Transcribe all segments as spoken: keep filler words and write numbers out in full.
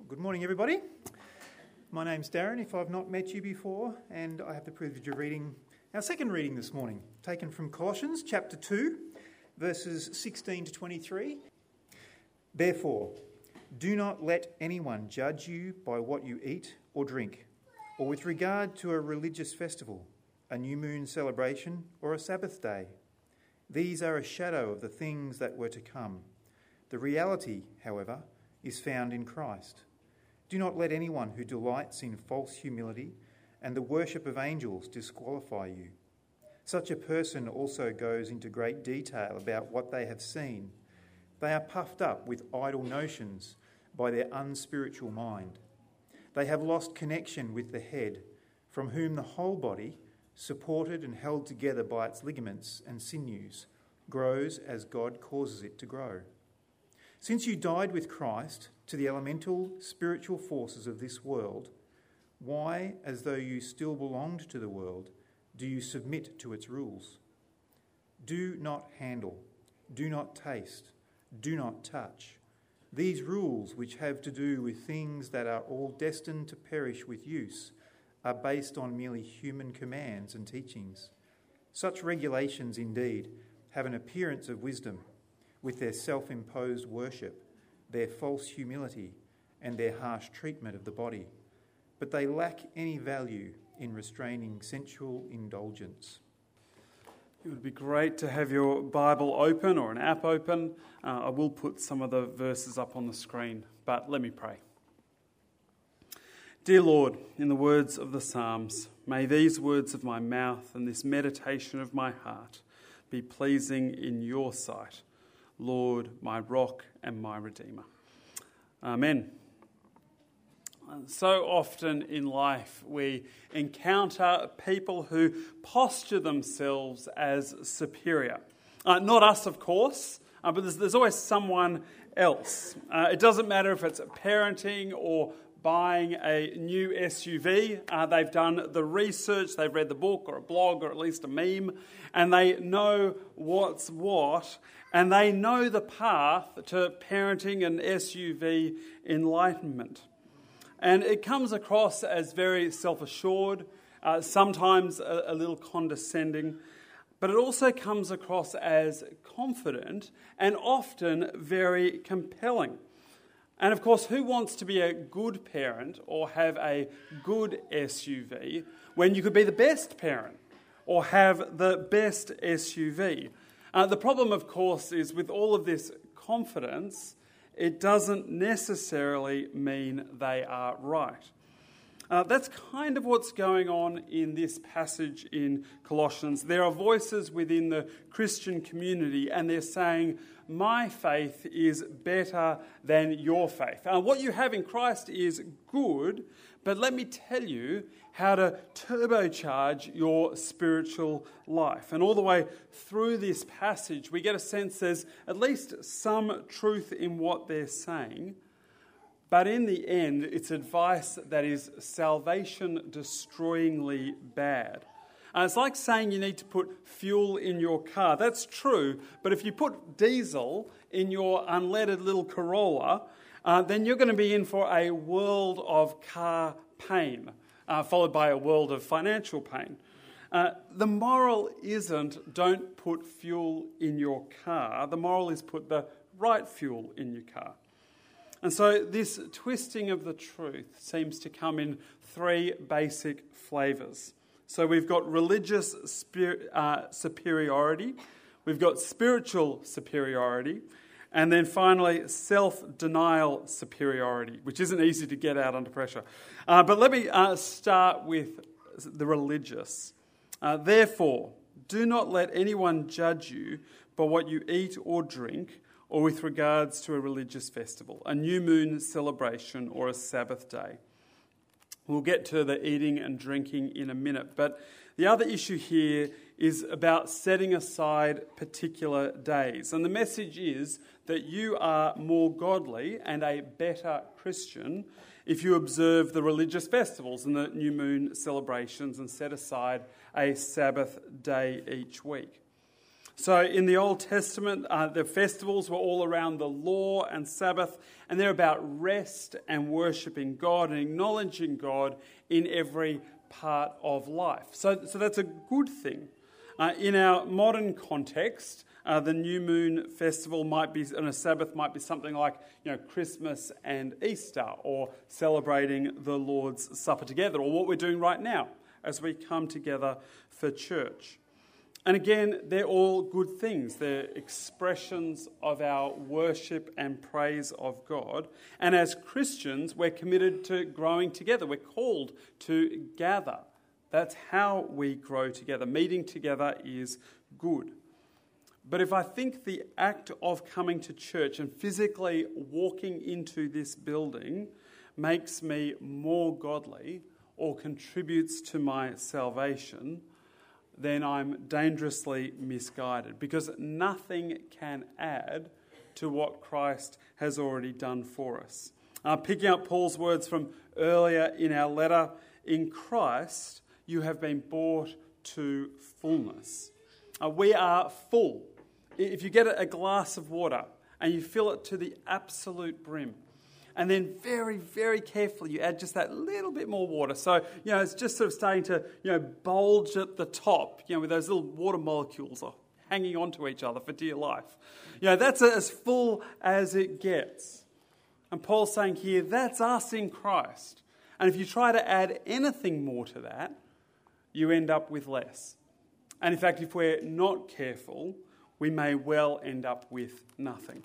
Good morning, everybody. My name's Darren, if I've not met you before, and I have the privilege of reading our second reading this morning, taken from Colossians chapter two, verses sixteen to twenty-three. Therefore, do not let anyone judge you by what you eat or drink, or with regard to a religious festival, a new moon celebration, or a Sabbath day. These are a shadow of the things that were to come. The reality, however, is found in Christ. Do not let anyone who delights in false humility and the worship of angels disqualify you. Such a person also goes into great detail about what they have seen. They are puffed up with idle notions by their unspiritual mind. They have lost connection with the head, from whom the whole body, supported and held together by its ligaments and sinews, grows as God causes it to grow. Since you died with Christ to the elemental spiritual forces of this world, why, as though you still belonged to the world, do you submit to its rules? Do not handle, do not taste, do not touch. These rules, which have to do with things that are all destined to perish with use, are based on merely human commands and teachings. Such regulations, indeed, have an appearance of wisdom, with their self-imposed worship, their false humility, and their harsh treatment of the body, but they lack any value in restraining sensual indulgence. It would be great to have your Bible open or an app open. Uh, I will put some of the verses up on the screen, but let me pray. Dear Lord, in the words of the Psalms, may these words of my mouth and this meditation of my heart be pleasing in your sight, Lord, my rock and my redeemer. Amen. So often in life we encounter people who posture themselves as superior. Uh, not us, of course, uh, but there's, there's always someone else. Uh, it doesn't matter if it's parenting or buying a new S U V. Uh, they've done the research, they've read the book or a blog or at least a meme, and they know what's what, and they know the path to parenting an S U V enlightenment. And it comes across as very self-assured, uh, sometimes a, a little condescending, but it also comes across as confident and often very compelling. And of course, who wants to be a good parent or have a good S U V when you could be the best parent or have the best S U V? Uh, the problem, of course, is with all of this confidence, it doesn't necessarily mean they are right. Uh, that's kind of what's going on in this passage in Colossians. There are voices within the Christian community and they're saying, my faith is better than your faith. Uh, what you have in Christ is good, but let me tell you how to turbocharge your spiritual life. And all the way through this passage, we get a sense there's at least some truth in what they're saying. But in the end, it's advice that is salvation-destroyingly bad. Uh, it's like saying you need to put fuel in your car. That's true, but if you put diesel in your unleaded little Corolla, uh, then you're going to be in for a world of car pain, uh, followed by a world of financial pain. Uh, the moral isn't don't put fuel in your car. The moral is put the right fuel in your car. And so this twisting of the truth seems to come in three basic flavours. So we've got religious spir- uh, superiority, we've got spiritual superiority, and then finally self-denial superiority, which isn't easy to get out under pressure. Uh, but let me uh, start with the religious. Uh, Therefore, do not let anyone judge you by what you eat or drink, or with regards to a religious festival, a new moon celebration, or a Sabbath day. We'll get to the eating and drinking in a minute, but the other issue here is about setting aside particular days. And the message is that you are more godly and a better Christian if you observe the religious festivals and the new moon celebrations and set aside a Sabbath day each week. So in the Old Testament, uh, the festivals were all around the law and Sabbath, and they're about rest and worshipping God and acknowledging God in every part of life. So, so that's a good thing. Uh, in our modern context, uh, the New Moon Festival might be, and a Sabbath might be something like, you know, Christmas and Easter, or celebrating the Lord's Supper together, or what we're doing right now as we come together for church. And again, they're all good things. They're expressions of our worship and praise of God. And as Christians, we're committed to growing together. We're called to gather. That's how we grow together. Meeting together is good. But if I think the act of coming to church and physically walking into this building makes me more godly or contributes to my salvation, then I'm dangerously misguided, because nothing can add to what Christ has already done for us. Uh, picking up Paul's words from earlier in our letter, in Christ you have been brought to fullness. Uh, we are full. If you get a glass of water and you fill it to the absolute brim, and then very, very carefully you add just that little bit more water. So, you know, it's just sort of starting to, you know, bulge at the top, you know, with those little water molecules hanging onto each other for dear life. You know, that's as full as it gets. And Paul's saying here, that's us in Christ. And if you try to add anything more to that, you end up with less. And in fact, if we're not careful, we may well end up with nothing.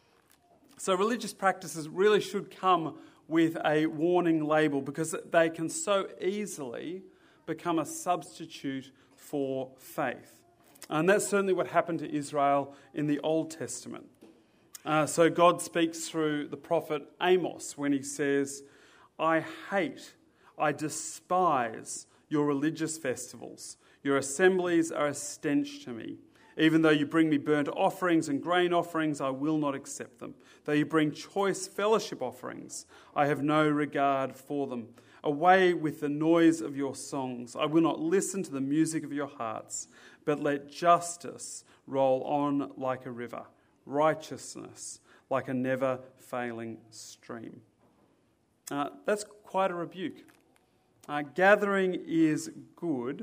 So religious practices really should come with a warning label, because they can so easily become a substitute for faith. And that's certainly what happened to Israel in the Old Testament. Uh, so God speaks through the prophet Amos when he says, I hate, I despise your religious festivals. Your assemblies are a stench to me. Even though you bring me burnt offerings and grain offerings, I will not accept them. Though you bring choice fellowship offerings, I have no regard for them. Away with the noise of your songs. I will not listen to the music of your hearts, but let justice roll on like a river, righteousness like a never-failing stream. Uh, that's quite a rebuke. Uh, gathering is good,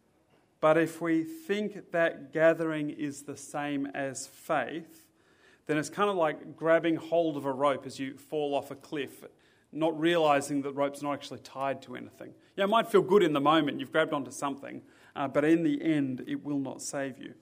but if we think that gathering is the same as faith, then it's kind of like grabbing hold of a rope as you fall off a cliff, not realising that the rope's not actually tied to anything. Yeah, it might feel good in the moment, you've grabbed onto something, uh, but in the end, it will not save you.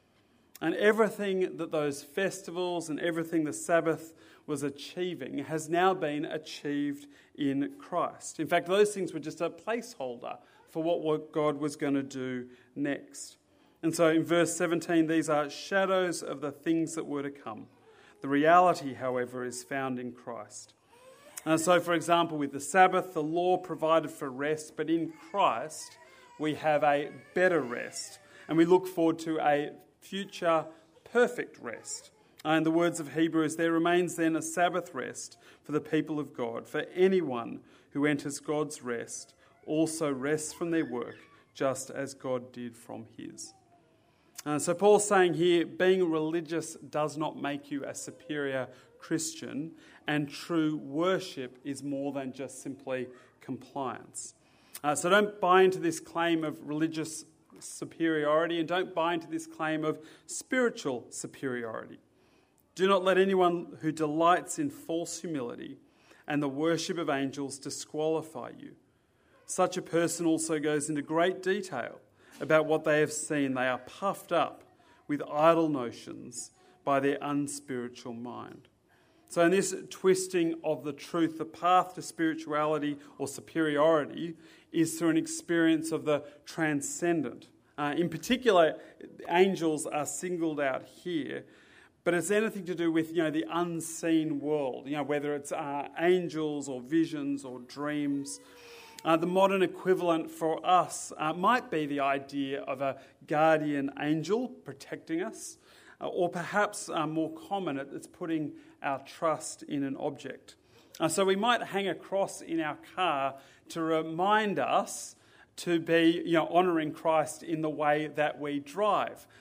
And everything that those festivals and everything the Sabbath was achieving has now been achieved in Christ. In fact, those things were just a placeholder for what God was going to do next. And so in verse seventeen, these are shadows of the things that were to come. The reality, however, is found in Christ. And so, for example, with the Sabbath, the law provided for rest, but in Christ we have a better rest, and we look forward to a future perfect rest. And in the words of Hebrews, there remains then a Sabbath rest for the people of God. For anyone who enters God's rest also rests from their work, just as God did from his. Uh, so Paul's saying here, being religious does not make you a superior Christian, and true worship is more than just simply compliance. Uh, so don't buy into this claim of religious superiority, and don't buy into this claim of spiritual superiority. Do not let anyone who delights in false humility and the worship of angels disqualify you. Such a person also goes into great detail about what they have seen. They are puffed up with idle notions by their unspiritual mind. So in this twisting of the truth, the path to spirituality or superiority is through an experience of the transcendent. Uh, in particular, angels are singled out here, but it's anything to do with, you know, the unseen world, you know, whether it's uh, angels or visions or dreams. Uh, the modern equivalent for us uh, might be the idea of a guardian angel protecting us, uh, or perhaps uh, more common, it's putting our trust in an object. Uh, so we might hang a cross in our car to remind us to be, you know, honouring Christ in the way that we drive.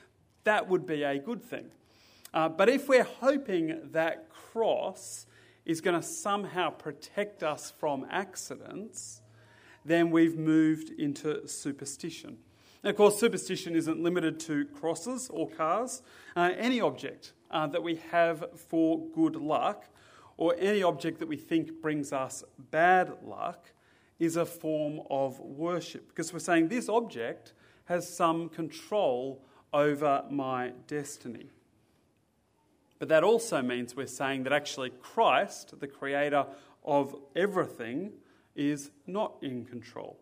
that would be a good thing. Uh, but if we're hoping that cross is going to somehow protect us from accidents, then we've moved into superstition. And of course, superstition isn't limited to crosses or cars. Uh, any object uh, that we have for good luck, or any object that we think brings us bad luck, is a form of worship. Because we're saying this object has some control over my destiny. But that also means we're saying that actually Christ, the creator of everything, is not in control.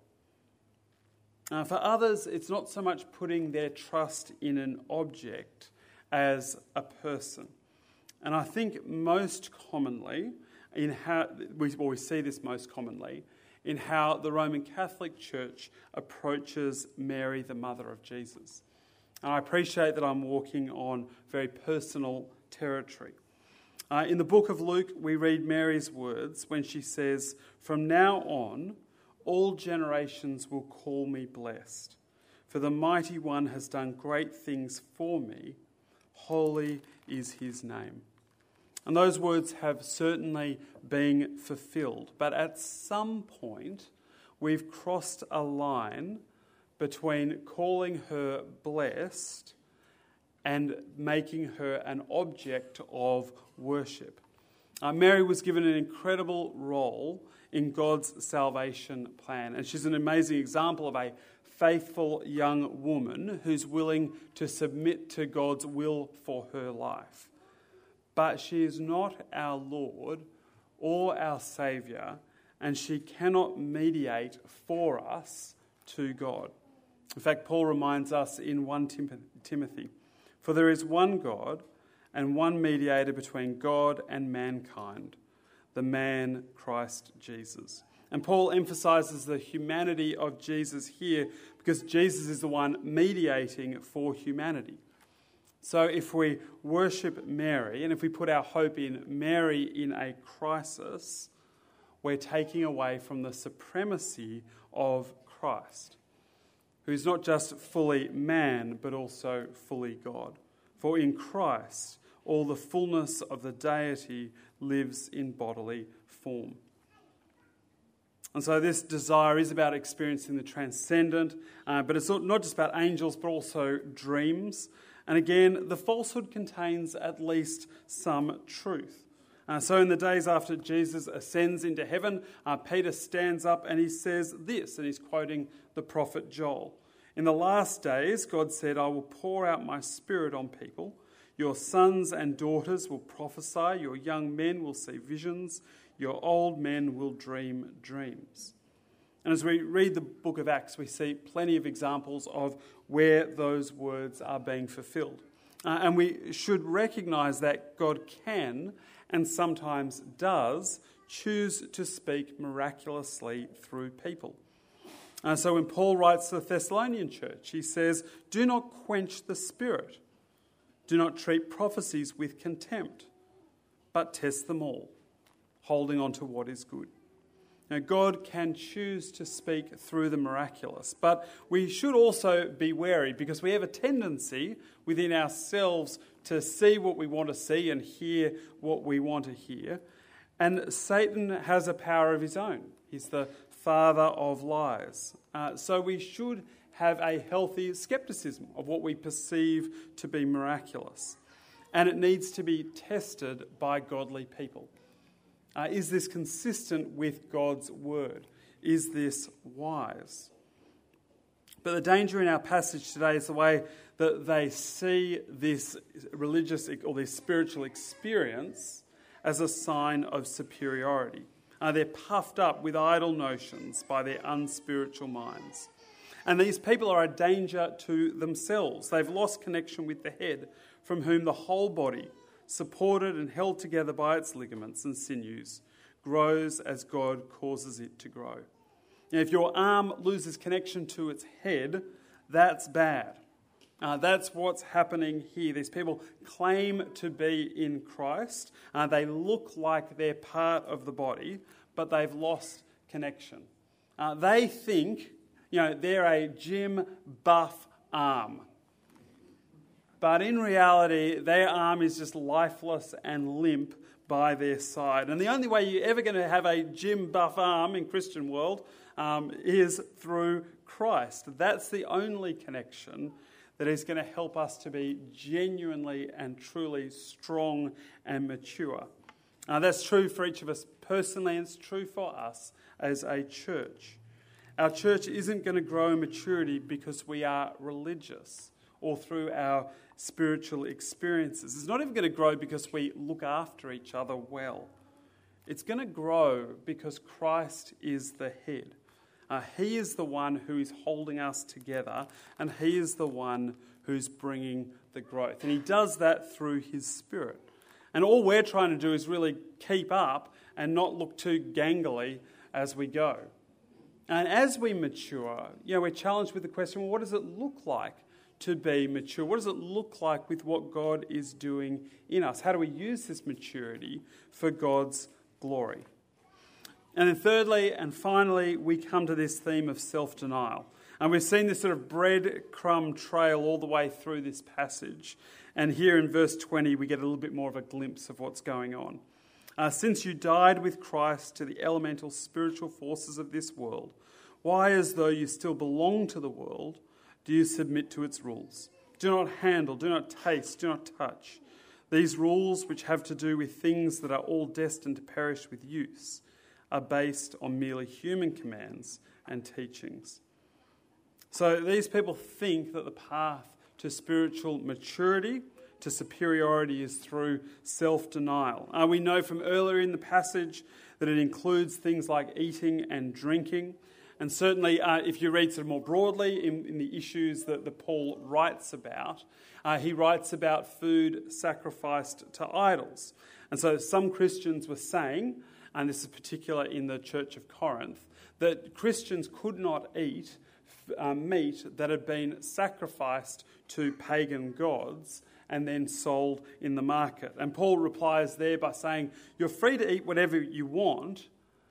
Uh, for others, it's not so much putting their trust in an object as a person. And I think most commonly, in how we, well, we see this most commonly, in how the Roman Catholic Church approaches Mary, the mother of Jesus. And I appreciate that I'm walking on very personal territory. Uh, in the book of Luke, we read Mary's words when she says, "From now on, all generations will call me blessed, for the Mighty One has done great things for me. Holy is his name." And those words have certainly been fulfilled. But at some point, we've crossed a line between calling her blessed and making her an object of worship. Uh, Mary was given an incredible role in God's salvation plan. And she's an amazing example of a faithful young woman who's willing to submit to God's will for her life. But she is not our Lord or our Saviour, and she cannot mediate for us to God. In fact, Paul reminds us in First Timothy, "For there is one God and one mediator between God and mankind, the man Christ Jesus." And Paul emphasises the humanity of Jesus here because Jesus is the one mediating for humanity. So if we worship Mary and if we put our hope in Mary in a crisis, we're taking away from the supremacy of Christ, who is not just fully man but also fully God. For in Christ, all the fullness of the deity lives in bodily form. And so this desire is about experiencing the transcendent, uh, but it's not just about angels, but also dreams. And again, the falsehood contains at least some truth. Uh, so in the days after Jesus ascends into heaven, uh, Peter stands up and he says this, and he's quoting the prophet Joel. "In the last days, God said, I will pour out my spirit on people. Your sons and daughters will prophesy, your young men will see visions, your old men will dream dreams." And as we read the book of Acts, we see plenty of examples of where those words are being fulfilled. Uh, and we should recognise that God can, and sometimes does, choose to speak miraculously through people. Uh, so when Paul writes to the Thessalonian church, he says, "Do not quench the spirit. Do not treat prophecies with contempt, but test them all, holding on to what is good." Now, God can choose to speak through the miraculous, but we should also be wary because we have a tendency within ourselves to see what we want to see and hear what we want to hear. And Satan has a power of his own. He's the father of lies. Uh, so we should have a healthy skepticism of what we perceive to be miraculous. And it needs to be tested by godly people. Uh, is this consistent with God's word? Is this wise? But the danger in our passage today is the way that they see this religious or this spiritual experience as a sign of superiority. Uh, they're puffed up with idle notions by their unspiritual minds. And these people are a danger to themselves. They've lost connection with the head, from whom the whole body, supported and held together by its ligaments and sinews, grows as God causes it to grow. Now, if your arm loses connection to its head, that's bad. Uh, that's what's happening here. These people claim to be in Christ. Uh, they look like they're part of the body, but they've lost connection. Uh, they think, you know, they're a gym buff arm. but in reality, their arm is just lifeless and limp by their side. And the only way you're ever going to have a gym buff arm in Christian world um, is through Christ. That's the only connection that is going to help us to be genuinely and truly strong and mature. Uh, that's true for each of us personally, and it's true for us as a church. Our church isn't going to grow in maturity because we are religious or through our spiritual experiences. It's not even going to grow because we look after each other well. It's going to grow because Christ is the head. Uh, he is the one who is holding us together, and he is the one who's bringing the growth. And he does that through his Spirit. And all we're trying to do is really keep up and not look too gangly as we go. And as we mature, you know, we're challenged with the question, well, what does it look like to be mature? What does it look like with what God is doing in us? How do we use this maturity for God's glory? And then thirdly and finally, we come to this theme of self-denial. And we've seen this sort of breadcrumb trail all the way through this passage. And here in verse twenty, we get a little bit more of a glimpse of what's going on. Uh, Since you died with Christ to the elemental spiritual forces of this world, why, as though you still belong to the world, do you submit to its rules? Do not handle, do not taste, do not touch. These rules, which have to do with things that are all destined to perish with use, are based on merely human commands and teachings. So these people think that the path to spiritual maturity, to superiority, is through self-denial. Uh, we know from earlier in the passage that it includes things like eating and drinking. And certainly uh, if you read sort of more broadly in, in the issues that, that Paul writes about, uh, he writes about food sacrificed to idols. And so some Christians were saying, and this is particular in the Church of Corinth, that Christians could not eat uh, meat that had been sacrificed to pagan gods and then sold in the market. And Paul replies there by saying, you're free to eat whatever you want,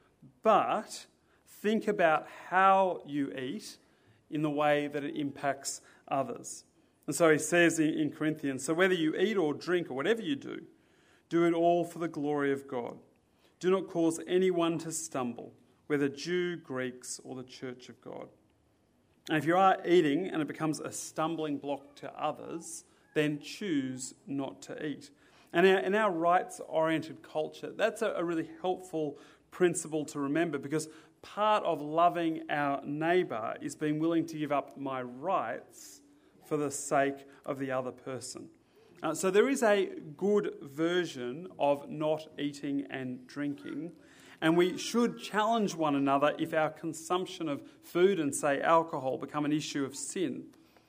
but think about how you eat in the way that it impacts others. And so he says in Corinthians, so whether you eat or drink or whatever you do, do it all for the glory of God. Do not cause anyone to stumble, whether Jew, Greeks, or the church of God. And if you are eating and it becomes a stumbling block to others, then choose not to eat. And in our rights-oriented culture, that's a really helpful principle to remember, because part of loving our neighbour is being willing to give up my rights for the sake of the other person. Uh, so there is a good version of not eating and drinking, and we should challenge one another if our consumption of food and, say, alcohol become an issue of sin.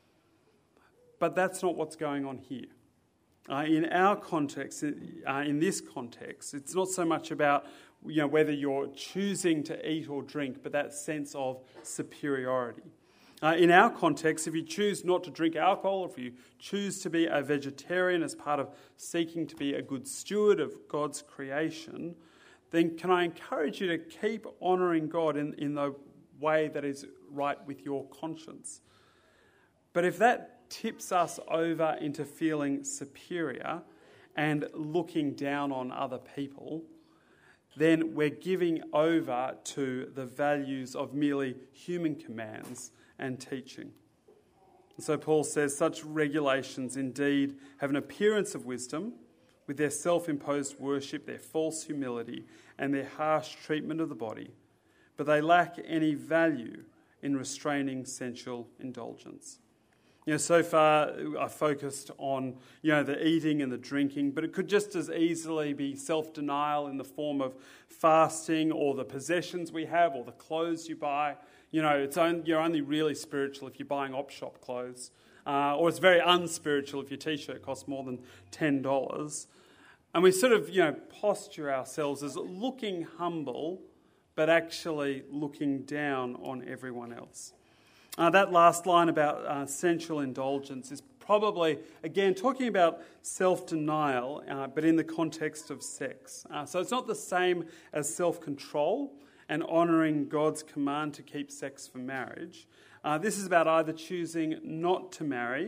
But that's not what's going on here. Uh, in our context, uh, in this context, it's not so much about you know whether you're choosing to eat or drink, but that sense of superiority. Uh, in our context, if you choose not to drink alcohol, or if you choose to be a vegetarian as part of seeking to be a good steward of God's creation, then can I encourage you to keep honouring God in, in the way that is right with your conscience. But if that tips us over into feeling superior and looking down on other people, then we're giving over to the values of merely human commands and teaching. And so Paul says, such regulations indeed have an appearance of wisdom, with their self-imposed worship, their false humility, and their harsh treatment of the body, but they lack any value in restraining sensual indulgence. You know, so far I focused on, you know, the eating and the drinking, but it could just as easily be self-denial in the form of fasting, or the possessions we have, or the clothes you buy. You know, it's only, you're only really spiritual if you're buying op-shop clothes, uh, or it's very unspiritual if your t-shirt costs more than ten dollars. And we sort of, you know, posture ourselves as looking humble, but actually looking down on everyone else. Uh, that last line about uh, sensual indulgence is probably, again, talking about self-denial, uh, but in the context of sex. Uh, so it's not the same as self-control and honouring God's command to keep sex for marriage. Uh, this is about either choosing not to marry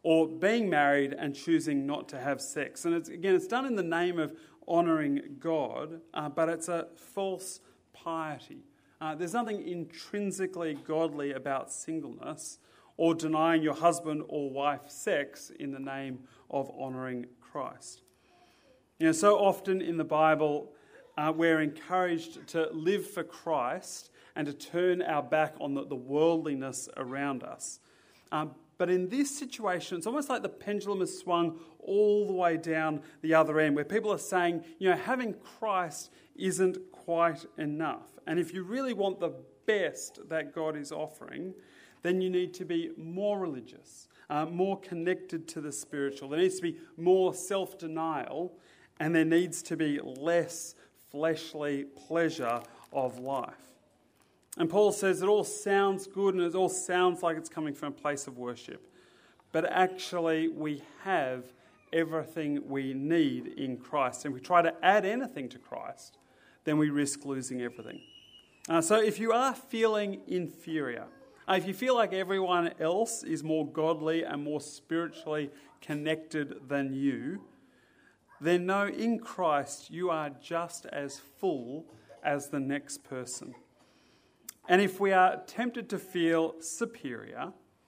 or being married and choosing not to have sex. And it's, again, it's done in the name of honouring God, uh, but it's a false piety. Uh, there's nothing intrinsically godly about singleness or denying your husband or wife sex in the name of honouring Christ. You know, so often in the Bible, uh, we're encouraged to live for Christ and to turn our back on the, the worldliness around us. Um, but in this situation, it's almost like the pendulum has swung all the way down the other end, where people are saying, you know, having Christ isn't quite enough. And if you really want the best that God is offering, then you need to be more religious, uh, more connected to the spiritual. There needs to be more self-denial, and there needs to be less fleshly pleasure of life. And Paul says it all sounds good and it all sounds like it's coming from a place of worship. But actually we have everything we need in Christ. And if we try to add anything to Christ, then we risk losing everything. Uh, so if you are feeling inferior, uh, if you feel like everyone else is more godly and more spiritually connected than you, then know in Christ you are just as full as the next person. And if we are tempted to feel superior,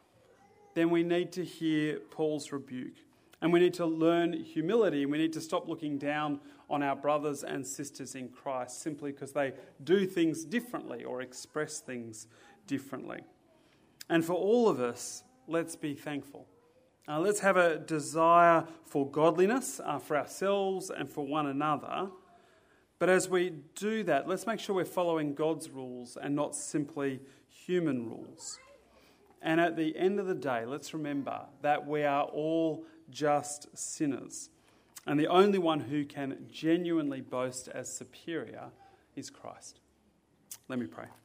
then we need to hear Paul's rebuke. And we need to learn humility. We need to stop looking down on our brothers and sisters in Christ simply because they do things differently or express things differently. And for all of us, let's be thankful. Uh, let's have a desire for godliness, uh, for ourselves and for one another. But as we do that, let's make sure we're following God's rules and not simply human rules. And at the end of the day, let's remember that we are all just sinners. And the only one who can genuinely boast as superior is Christ. Let me pray.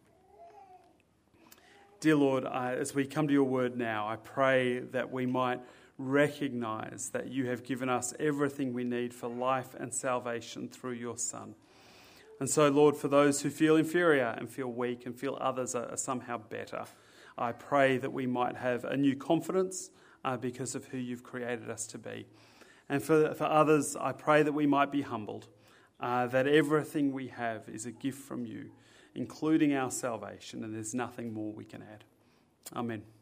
Dear Lord, I, as we come to your word now, I pray that we might recognise that you have given us everything we need for life and salvation through your Son. And so, Lord, for those who feel inferior and feel weak and feel others are, are somehow better, I pray that we might have a new confidence uh, because of who you've created us to be. And for, for others, I pray that we might be humbled, uh, that everything we have is a gift from you, including our salvation, and there's nothing more we can add. Amen.